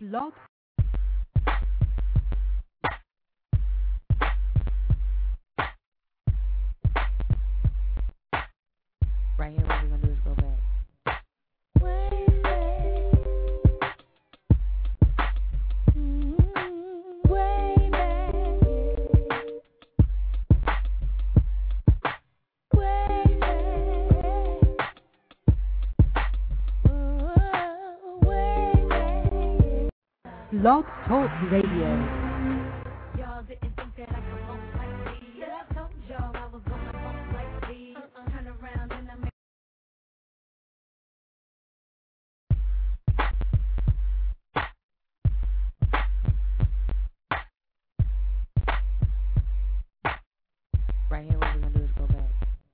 Blog. Right here, what we're gonna do is go back. Blog Talk Radio. Y'all didn't think that I could bump like these. I told y'all I was gonna bump like these. Turn around and I'm right here, what we're gonna do is go back.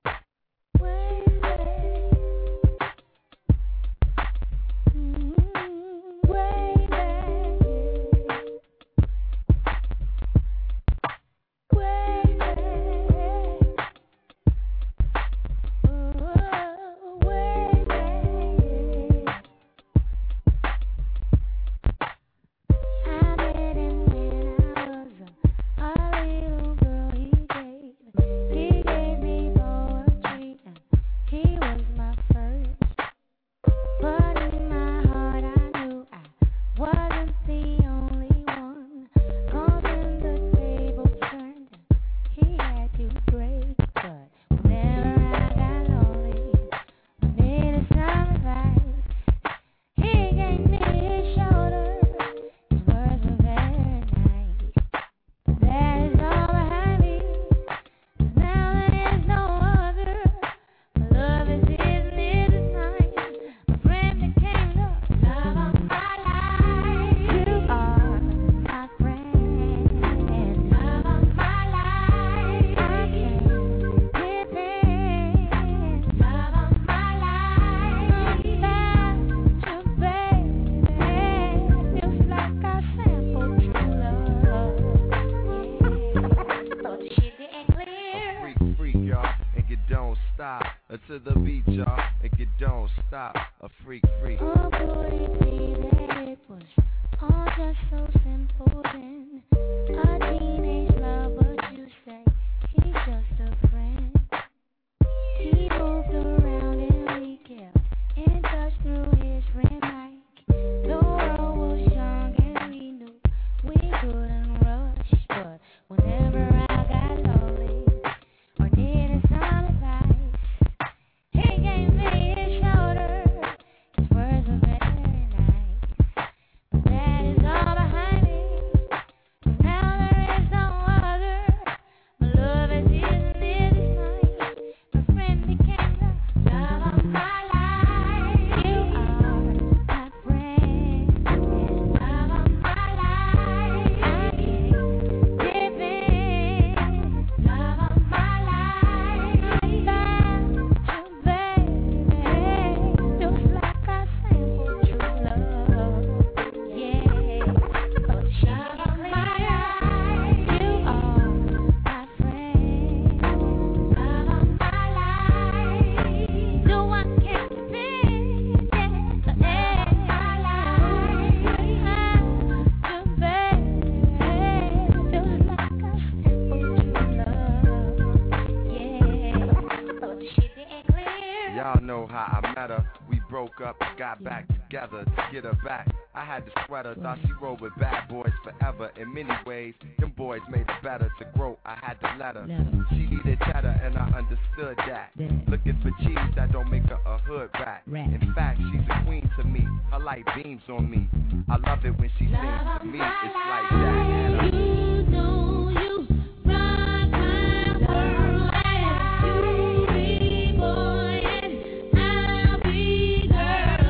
Thought she rolled with bad boys forever. In many ways, them boys made it better. To grow, I had to let her. She needed cheddar, and I understood that. Looking for cheese, that don't make her a hood rat. In fact, she's a queen to me. Her light beams on me. I love it when she sings to me. It's like that. You know you rock my world, and you be boy, and I'll be girl.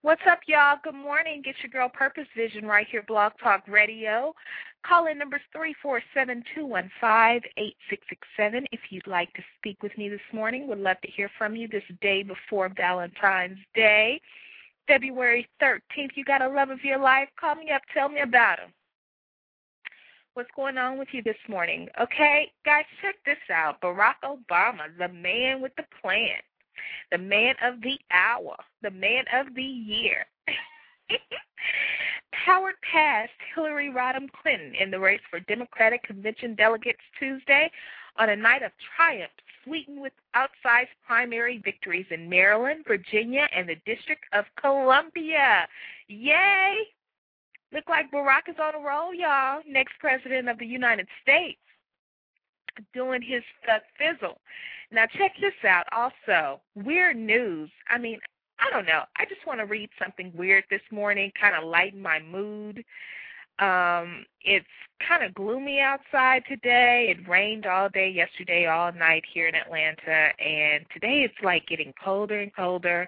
What's up, y'all? Good morning. Get your girl Purpose Vision right here, Blog Talk Radio. Call-in number is 347-215-8667 if you'd like to speak with me this morning. Would love to hear from you this day before Valentine's Day, February 13th. You got a love of your life? Call me up. Tell me about him. What's going on with you this morning? Okay, guys, check this out. Barack Obama, the man with the plan, the man of the hour, the man of the year, powered past Hillary Rodham Clinton in the race for Democratic Convention delegates Tuesday on a night of triumph, sweetened with outsized primary victories in Maryland, Virginia, and the District of Columbia. Yay! Look like Barack is on a roll, y'all. Next president of the United States, doing his fizzle. Now, check this out also. Weird news. I mean, I don't know. I just want to read something weird this morning, kind of lighten my mood. It's kind of gloomy outside today. It rained all day yesterday, all night here in Atlanta, and today it's like getting colder and colder.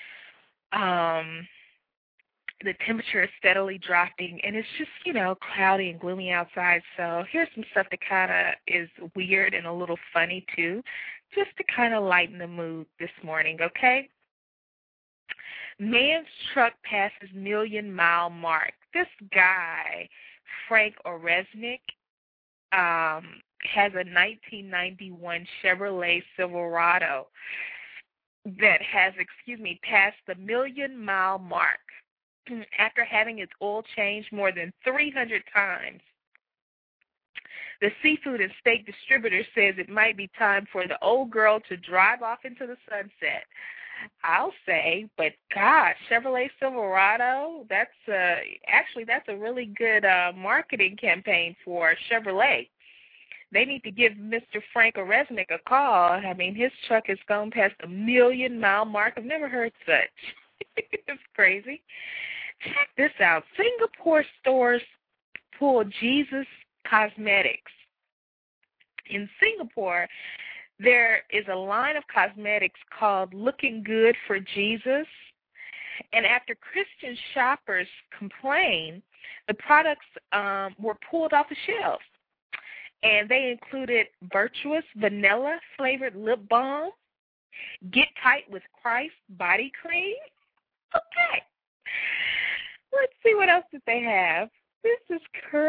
The temperature is steadily dropping, and it's just, cloudy and gloomy outside. So here's some stuff that kind of is weird and a little funny, too, just to kind of lighten the mood this morning, okay? Man's truck passes million-mile mark. This guy, Frank Oreznik, has a 1991 Chevrolet Silverado that has, passed the million-mile mark after having its oil changed more than 300 times. The seafood and steak distributor says it might be time for the old girl to drive off into the sunset. I'll say, but gosh, Chevrolet Silverado, that's a really good marketing campaign for Chevrolet. They need to give Mr. Frank Oreznik a call. I mean, his truck has gone past the million-mile mark. I've never heard such. It's crazy. Check this out. Singapore stores pull Jesus Cosmetics. In Singapore, there is a line of cosmetics called Looking Good for Jesus. And after Christian shoppers complained, the products were pulled off the shelves. And they included Virtuous Vanilla-flavored lip balm, Get Tight with Christ body cream. Okay. Let's see what else did they have. This is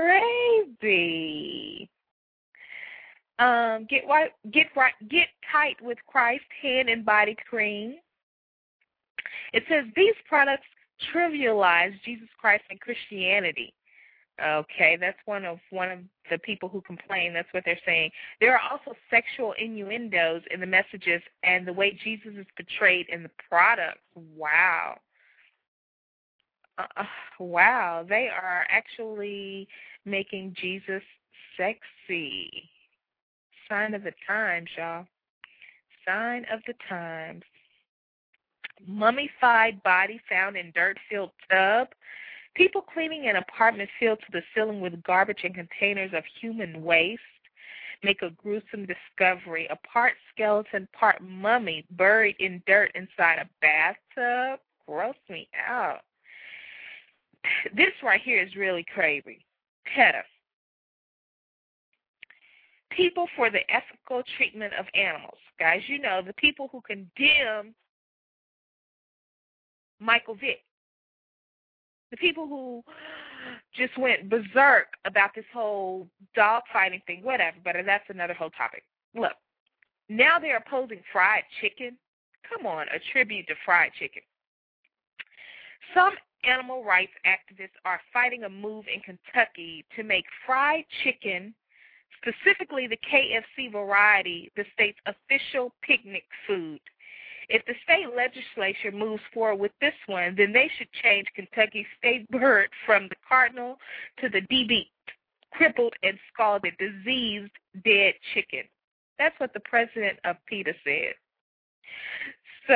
crazy. Get Tight with Christ hand and body cream. It says these products trivialize Jesus Christ and Christianity. Okay, that's one of the people who complain. That's what they're saying. There are also sexual innuendos in the messages and the way Jesus is portrayed in the products. Wow. Wow, they are actually making Jesus sexy. Sign of the times, y'all. Sign of the times. Mummified body found in dirt-filled tub. People cleaning an apartment filled to the ceiling with garbage and containers of human waste make a gruesome discovery. A part skeleton, part mummy buried in dirt inside a bathtub. Gross me out. This right here is really crazy. PETA. People for the ethical treatment of animals. Guys, the people who condemn Michael Vick. The people who just went berserk about this whole dog fighting thing, whatever, but that's another whole topic. Look, now they're opposing fried chicken. Come on, a tribute to fried chicken. Some animal rights activists are fighting a move in Kentucky to make fried chicken, specifically the KFC variety, the state's official picnic food. If the state legislature moves forward with this one, then they should change Kentucky's state bird from the cardinal to the DB, crippled and scalded, diseased, dead chicken. That's what the president of PETA said. So,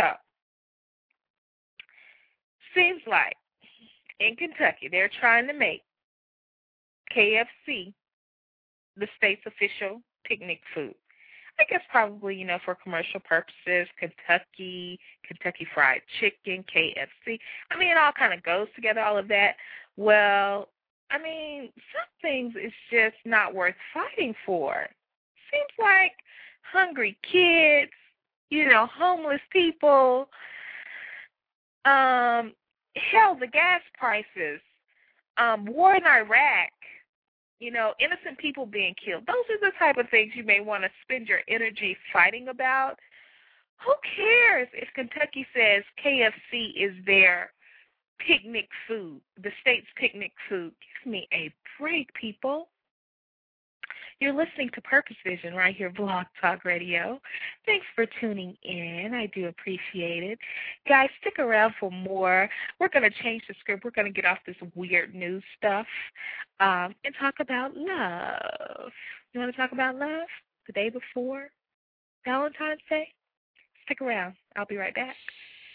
seems like in Kentucky they're trying to make KFC the state's official picnic food. I guess probably, for commercial purposes, Kentucky Fried Chicken, KFC. I mean, it all kind of goes together, all of that. Well, I mean, some things is just not worth fighting for. Seems like hungry kids, homeless people, hell, the gas prices, war in Iraq, innocent people being killed. Those are the type of things you may want to spend your energy fighting about. Who cares if Kentucky says KFC is their picnic food, the state's picnic food? Give me a break, people. You're listening to Purpose Vision right here, Blog Talk Radio. Thanks for tuning in. I do appreciate it. Guys, stick around for more. We're going to change the script. We're going to get off this weird news stuff and talk about love. You want to talk about love the day before Valentine's Day? Stick around. I'll be right back.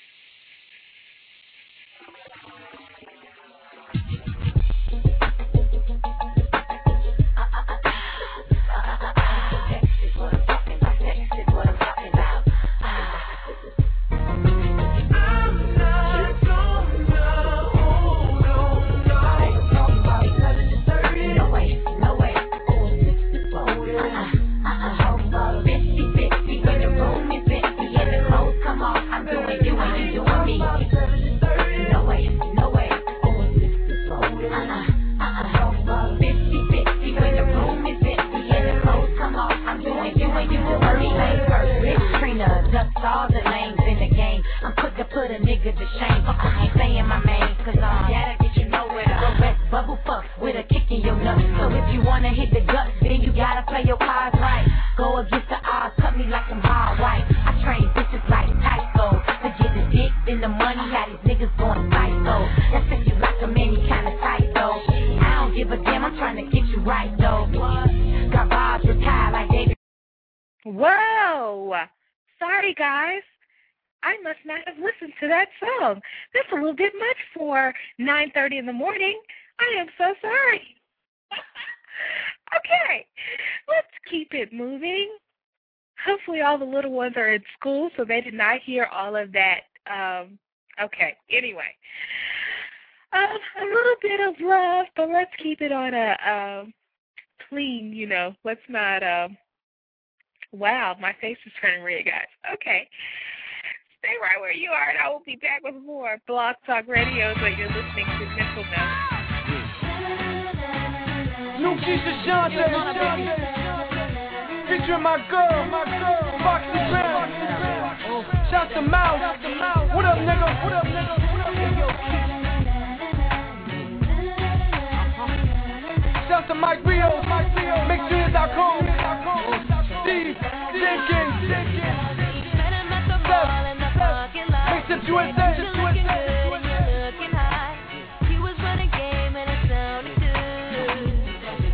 All the names in the game, I'm quick to put a nigga to shame. I ain't saying my name, cause that'll get you nowhere. The rest bubble fucks with a kick in your nuts. So if you wanna hit the guts, then you gotta play your cards right. Go against the odds, cut me like I'm hard white. I train bitches like Tyso. To get the dick, then the money, how these niggas going psycho. That's if you like a man, you kinda tight though. I don't give a damn, I'm trying to get you right though. Got vibes retired like David. Whoa! Sorry, guys. I must not have listened to that song. That's a little bit much for 9:30 in the morning. I am so sorry. Okay, let's keep it moving. Hopefully all the little ones are in school, so they did not hear all of that. Okay, anyway. A little bit of love, but let's keep it on a clean, let's not... Wow, my face is turning red, guys. Okay. Stay right where you are, and I will be back with more Blog Talk Radio, but you're listening to Mental Note. New Jesus Shante, featuring my girl, Foxy Brown. Shout to Mouse. What up, nigga? Shout to Mike Rios, McJunior.com. Steve, Jenkins, Mix-Up USA. He was running game and it sounded good.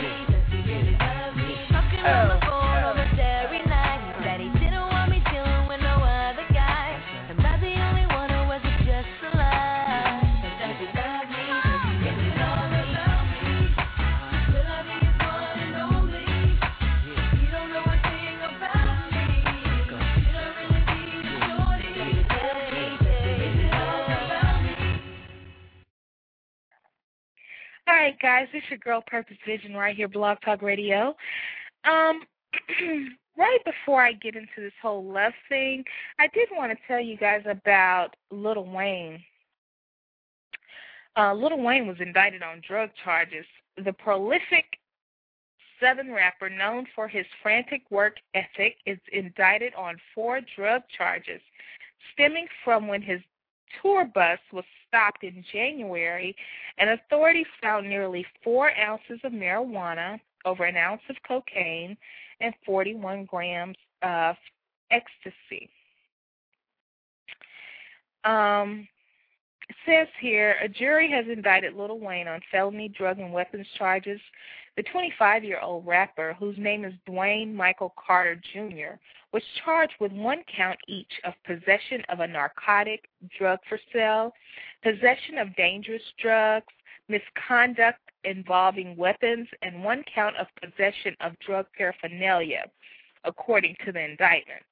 Talking on the phone almost every night. That he didn't want me dealing with no other guy. Am I the only one or was it just a lie? Does he love me? Does he know about me? Will I be his one and only? You don't know a thing about me. Should I really be his shorty? Is it all about me? All right, guys, it's your girl Purpose Vision right here, Blog Talk Radio. Right before I get into this whole love thing, I did want to tell you guys about Lil Wayne. Lil Wayne was indicted on drug charges. The prolific Southern rapper, known for his frantic work ethic, is indicted on 4 drug charges stemming from when his tour bus was stopped in January, and authorities found nearly 4 ounces of marijuana, over an ounce of cocaine, and 41 grams of ecstasy. It says here, a jury has indicted Lil Wayne on felony drug and weapons charges. The 25-year-old rapper, whose name is Dwayne Michael Carter Jr., was charged with 1 count each of possession of a narcotic, drug for sale, possession of dangerous drugs, misconduct involving weapons, and 1 count of possession of drug paraphernalia. according to the indictment.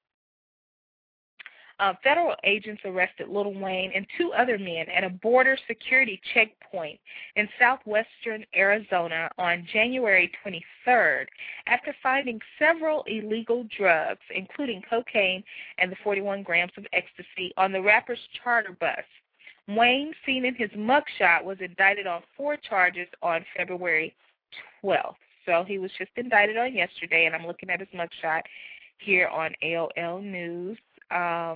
Federal agents arrested Lil Wayne and 2 other men at a border security checkpoint in southwestern Arizona on January 23rd after finding several illegal drugs, including cocaine and the 41 grams of ecstasy, on the rapper's charter bus. Wayne, seen in his mugshot, was indicted on 4 charges on February 12th. So he was just indicted on yesterday, and I'm looking at his mugshot here on AOL News. I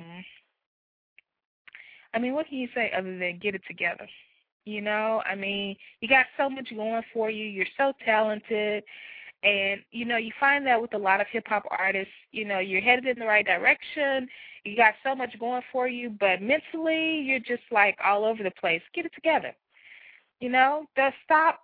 mean, what can you say other than get it together? You know, I mean, you got so much going for you. You're so talented. And, you know, you find that with a lot of hip-hop artists, you know, you're headed in the right direction. You got so much going for you, but mentally you're just, like, all over the place. Get it together. You know, just stop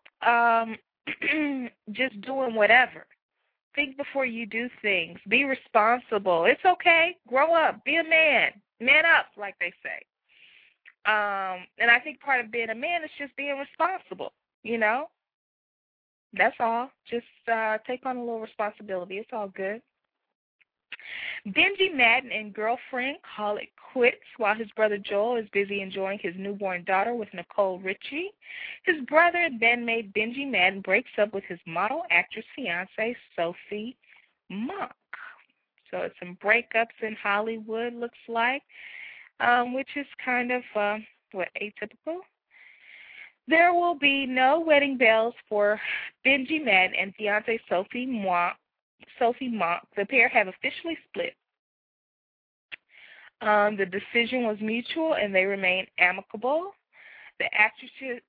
just doing whatever. Think before you do things. Be responsible. It's okay. Grow up. Be a man. Man up, like they say. And I think part of being a man is just being responsible, you know. That's all. Just take on a little responsibility. It's all good. Benji Madden and girlfriend call it quits while his brother Joel is busy enjoying his newborn daughter with Nicole Richie. His brother and bandmate Benji Madden breaks up with his model actress fiancée Sophie Monk. So it's some breakups in Hollywood, looks like, which is kind of, atypical. There will be no wedding bells for Benji Madden and fiancée Sophie Monk. The pair have officially split. The decision was mutual and they remain amicable. The actresses,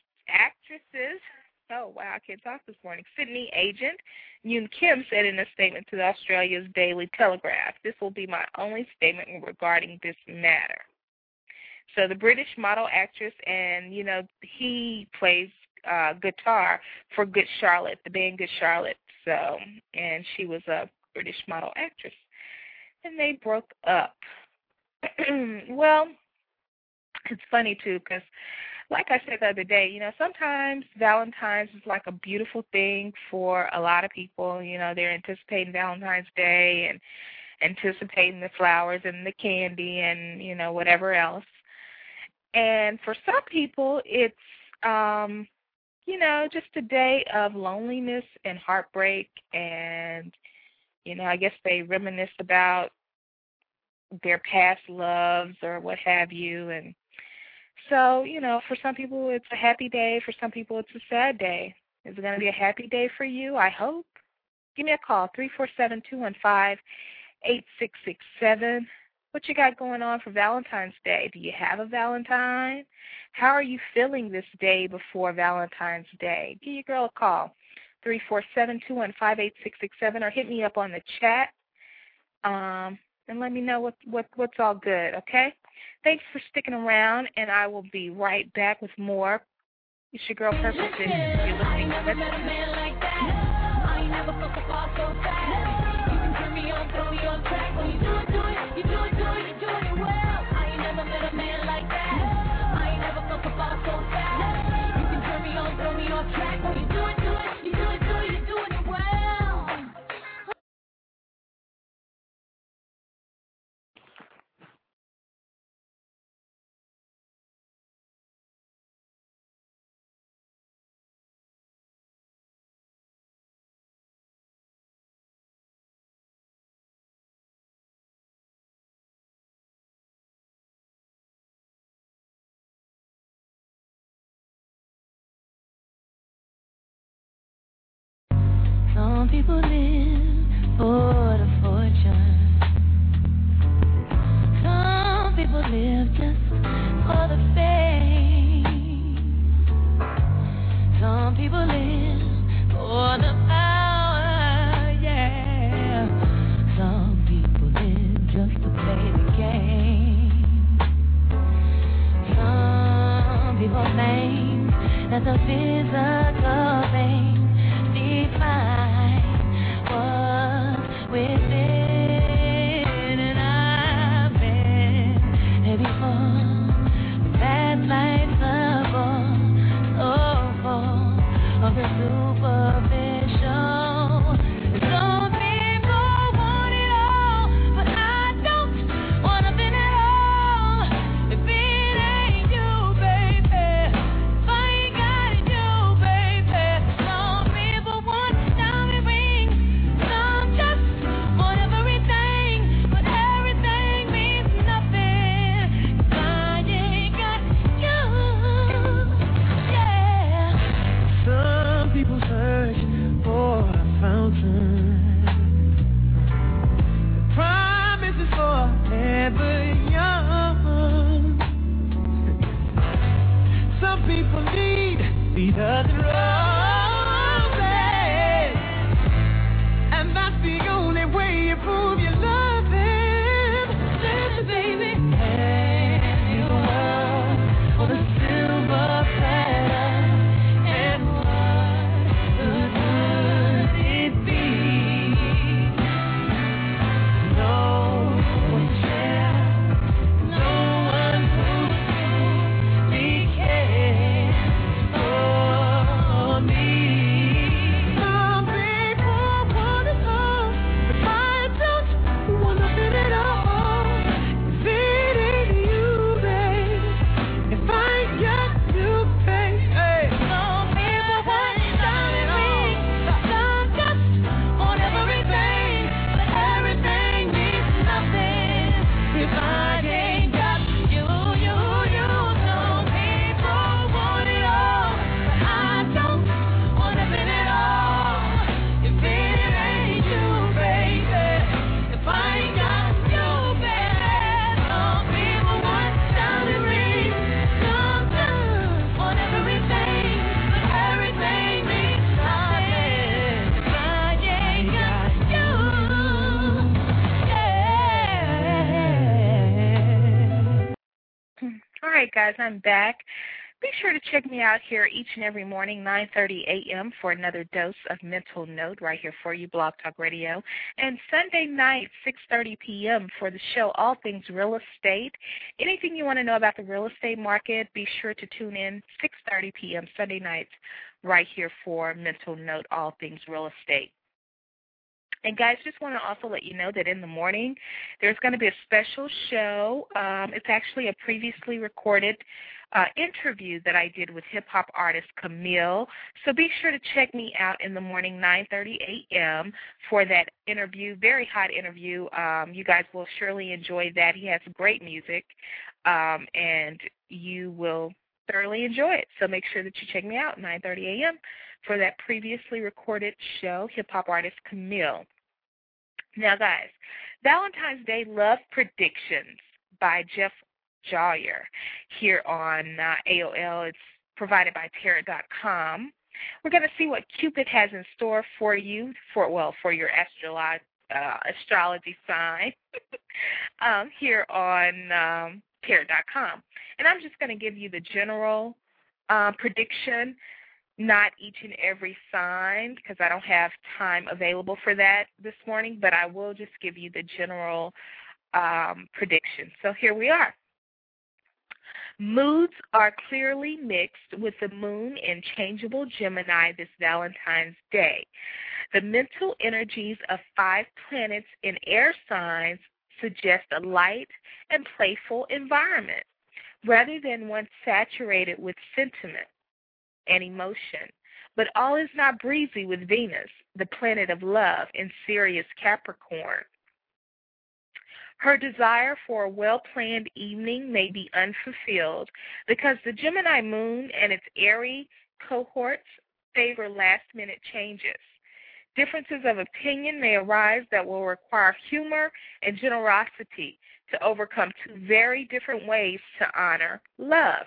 oh wow, I can't talk this morning, Sydney agent Yoon Kim said in a statement to the Australia's Daily Telegraph, "This will be my only statement regarding this matter." So the British model actress, and, you know, he plays guitar for Good Charlotte, the band Good Charlotte. So, and she was a British model actress. And they broke up. Well, it's funny, too, because like I said the other day, you know, sometimes Valentine's is like a beautiful thing for a lot of people. You know, they're anticipating Valentine's Day and anticipating the flowers and the candy and, you know, whatever else. And for some people, it's, you know, just a day of loneliness and heartbreak. And, you know, I guess they reminisce about their past loves or what have you. And so, you know, for some people, it's a happy day. For some people, it's a sad day. Is it going to be a happy day for you? I hope. Give me a call, 347-215-8667. What you got going on for Valentine's Day? Do you have a Valentine? How are you feeling this day before Valentine's Day? Give your girl a call, 347-215-8667, or hit me up on the chat, and let me know what's all good, okay? Thanks for sticking around, and I will be right back with more. It's your girl Purpose, and you're listening to Let's right, guys, I'm back. Be sure to check me out here each and every morning, 9:30 a.m. for another dose of Mental Note right here for you, Blog Talk Radio. And Sunday night, 6:30 p.m. for the show, All Things Real Estate. Anything you want to know about the real estate market, be sure to tune in 6:30 p.m. Sunday nights right here for Mental Note, All Things Real Estate. And, guys, just want to also let you know that in the morning there's going to be a special show. It's actually a previously recorded interview that I did with hip-hop artist Camille. So be sure to check me out in the morning, 9:30 a.m. for that interview, very hot interview. You guys will surely enjoy that. He has great music, and you will thoroughly enjoy it. So make sure that you check me out, 9:30 a.m. for that previously recorded show, hip-hop artist Camille. Now, guys, Valentine's Day Love Predictions by Jeff Jawyer here on AOL. It's provided by Tarot.com. We're going to see what Cupid has in store for you, for your astrology sign here on Tarot.com. And I'm just going to give you the general prediction, not each and every sign, because I don't have time available for that this morning, but I will just give you the general prediction. So here we are. Moods are clearly mixed with the moon in changeable Gemini this Valentine's Day. The mental energies of 5 planets in air signs suggest a light and playful environment, rather than one saturated with sentiment and emotion. But all is not breezy with Venus, the planet of love, in Sirius Capricorn. Her desire for a well-planned evening may be unfulfilled because the Gemini moon and its airy cohorts favor last-minute changes. Differences of opinion may arise that will require humor and generosity to overcome 2 very different ways to honor love.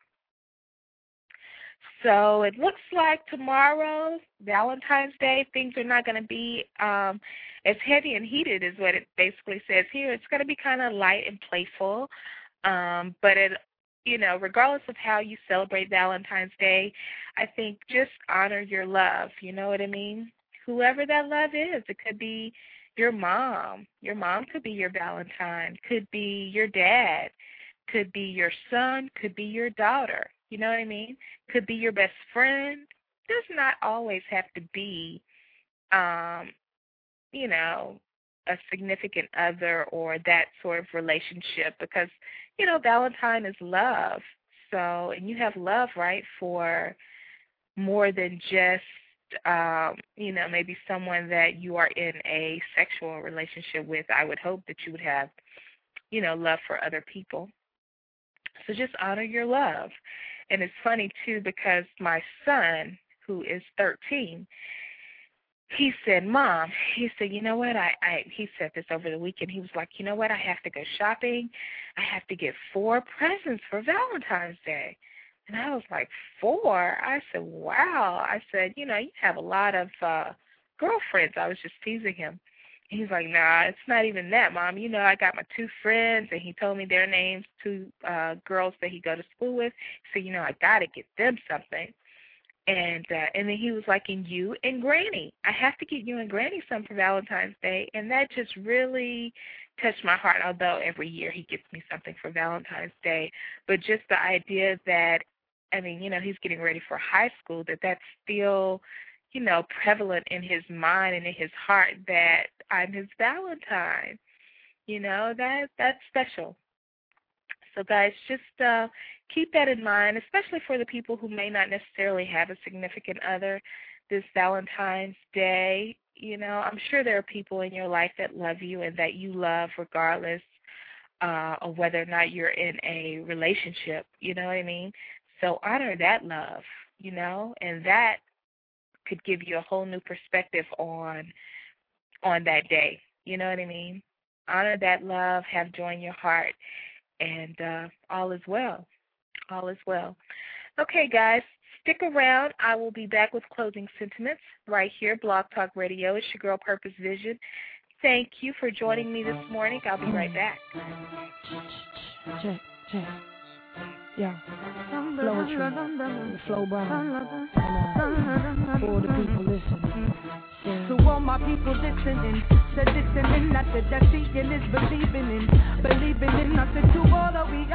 So it looks like tomorrow, Valentine's Day, things are not going to be as heavy and heated as what it basically says here. It's going to be kind of light and playful, but regardless of how you celebrate Valentine's Day, I think just honor your love. You know what I mean? Whoever that love is, it could be your mom. Your mom could be your Valentine. Could be your dad. Could be your son. Could be your daughter. You know what I mean? Could be your best friend. Does not always have to be, a significant other or that sort of relationship because, Valentine is love. So, and you have love, right, for more than just, maybe someone that you are in a sexual relationship with. I would hope that you would have, love for other people. So just honor your love. And it's funny, too, because my son, who is 13, he said, Mom, he said, you know what, he said this over the weekend. He was like, you know what, I have to go shopping. I have to get 4 presents for Valentine's Day. And I was like, 4? I said, wow. I said, you have a lot of girlfriends. I was just teasing him. And he's like, nah, it's not even that, Mom. I got my 2 friends, and he told me their names, 2 girls that he go to school with. So, I got to get them something. And then he was like, and you and Granny. I have to get you and Granny something for Valentine's Day. And that just really touched my heart, although every year he gets me something for Valentine's Day. But just the idea that, he's getting ready for high school, that's still, prevalent in his mind and in his heart that I'm his Valentine. That's special. So, guys, just keep that in mind, especially for the people who may not necessarily have a significant other this Valentine's Day. I'm sure there are people in your life that love you and that you love regardless of whether or not you're in a relationship. You know what I mean? So honor that love, and that could give you a whole new perspective on that day. You know what I mean? Honor that love, have joy in your heart, and all is well. All is well. Okay, guys, stick around. I will be back with closing sentiments right here, Blog Talk Radio. It's your girl, Purpose Vision. Thank you for joining me this morning. I'll be right back. Check. Yeah. Floetry, the Flo Brown, and for the people listening. To all my people listening, said listening, I said that seeing is believing in. I said to all that we,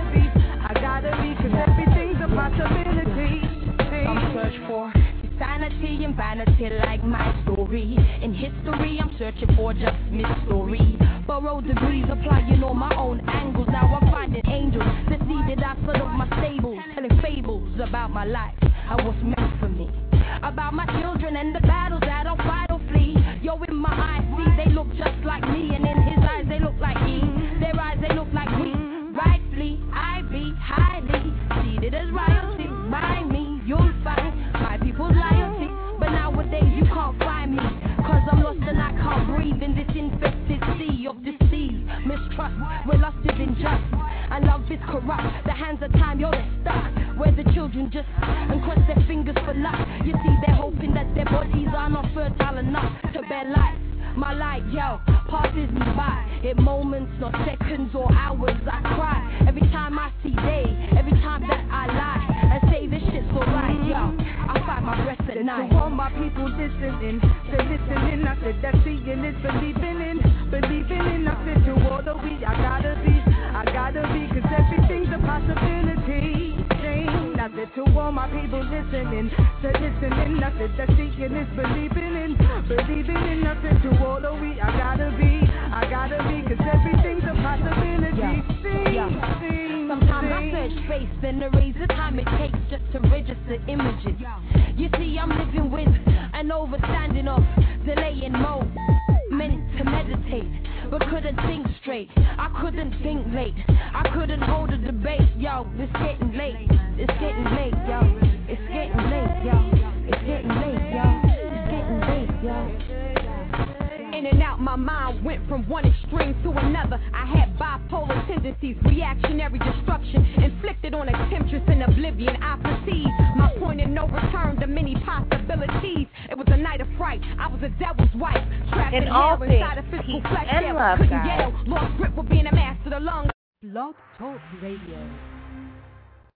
I gotta be, cause everything's a possibility. I'm searching for sanity and vanity like my story. In history, I'm searching for just mystery. Borrowed degrees, applying all my own angles. Now I'm finding angels, the seed that I put up my stables, telling fables about my life and what's meant for me. About my children and the battles that I'll fight or flee. Yo, in my eyes, see, they look just like me, and in his eyes, they look like he. Their eyes, they look like we. Rightfully, I be highly seated as royalty. By me, you'll find my people's loyalty. But nowadays, you can't find me, cause I'm lost and I can't breathe in this infested sea of disease. Mistrust, where lust is unjust and love is corrupt. The hands of time, you're stuck, where the children just cross their fingers for luck. You see, they're hoping that their bodies are not fertile enough to bear life. My life, yo, passes me by in moments, not seconds or hours. I cry every time I see day, every time that I lie and say this shit's alright, yo. I find my breath at night. To all my people listening, say listening, I said that seeing is believing in. I said to all the we, I gotta be, cause everything's a possibility. I said to all my people listening, said listening, I said that seeing is believing in. I said to all the we, I gotta be, cause everything's a possibility. Sometimes I search space, then erase the time it takes just to register images. You see, I'm living with an overstanding of delay in mode, meant to meditate, but couldn't think straight. I couldn't think late, I couldn't hold a debate. Yo, it's getting late, it's getting late, yo. It's getting late, yo. It's getting late, yo. It's getting late, yo. In and out, my mind went from one extreme to another. I had bipolar tendencies, reactionary destruction inflicted on a temptress in oblivion. I perceived my point of no return to many possibilities. It was a night of fright, I was a devil's wife, trapped in hell inside a physical flesh. And love, couldn't guys. yell, lost grip with being a master of the lungs. Blog Talk Radio.